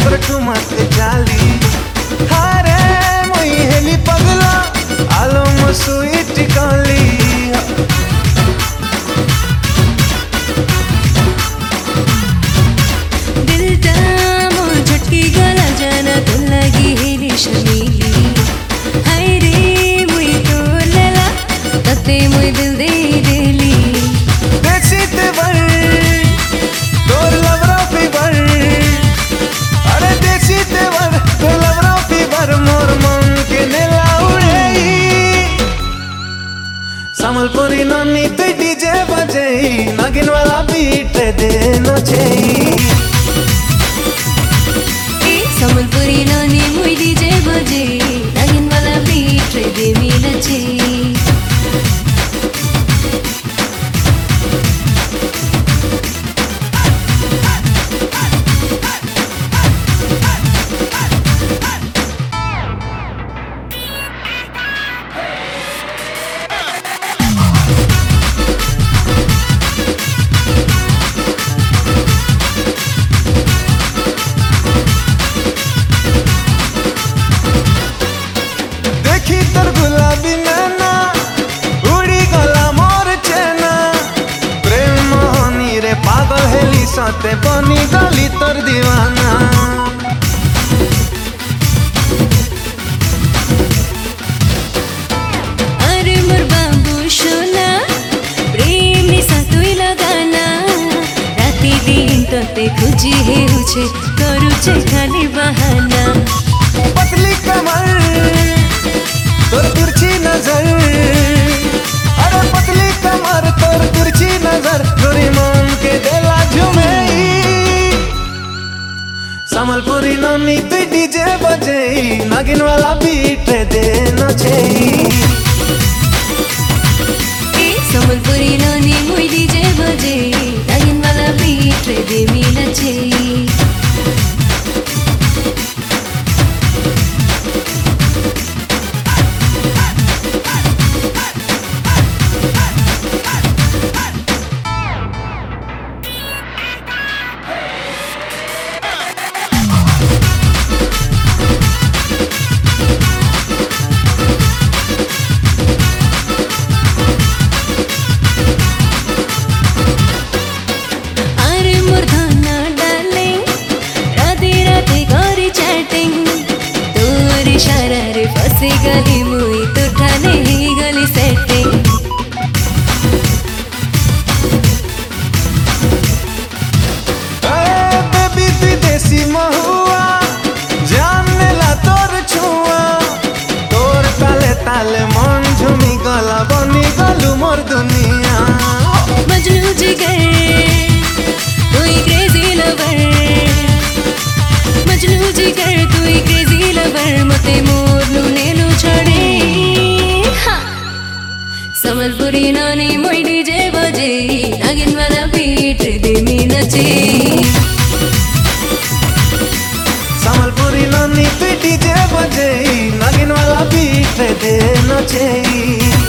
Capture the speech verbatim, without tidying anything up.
तोर ठुमक चाली हारे मुई हेली पगला आलो मो स्वीट कली मुई दिल दे देली देखसी तेवर तोर लवरा फीवर अरे देखसी तेवर तोर लवरा फीवर मोर मन के नेला उड़े संबलपुरी नानी ते डीजे बजे नागिन वाला बीट दे नचे संबलपुरी नानी मुई डीजे बजे नागिन वाला बीट दे मी नचे तोर गुलाबी नैना उड़ी गला मोर चेना प्रेम मोहनी रे पागल हेली साथे बनी गली तोर दीवाना अरे मोर बाबू सोना प्रेम सा तुई लगाना राती दिन तोते खुजी हेउछे करूछे खाली बहाना पतली कमर तोर तिरछी नजर अरे पतली कमर तोर तिरछी नजर गोरी मन के देला झुमे संबलपुरी नानी तू डीजे बजे नागिन वाला बीट दे नचे संबलपुरी नानी मुई डीजे बजे नागिन वाला बीट दे मी नचे इशारा रे फंसी गली मुई तो ठाने ही गली सेटिंग बेबी विदेशी महुआ जानने ला तोर छुआ तोर ताले ताले मन झूमी गला बनी गलू मोर दुनिया मजनू जिगर तुई क्रेजी लवर मजनू जिगर तुई क्रेजी लवर मते मोर नु नेनु छड़े संबलपुरी नानी मुई डीजे बजे नागिन वाला बीट दे मी नचे संबलपुरी नानी तू डीजे बजे नागिन वाला बीट दे नचे।